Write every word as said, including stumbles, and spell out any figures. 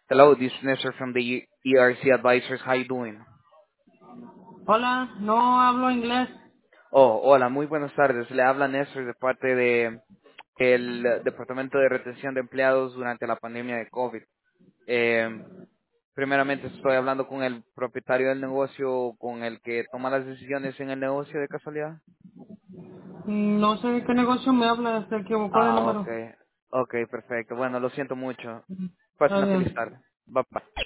Hello, this is Nestor from the E R C Advisors. How you doing? Hola, no hablo inglés. Oh, hola, muy buenas tardes. Le habla Nestor de parte de el Departamento de Retención de Empleados durante la pandemia de COVID. Eh, primeramente estoy hablando con el propietario del negocio, con el que toma las decisiones en el negocio de casualidad. No sé de qué negocio me habla, se equivocó de Ah, ok. número. Ok, perfecto. Bueno, lo siento mucho. Pase Está una feliz bien. tarde. Bye bye.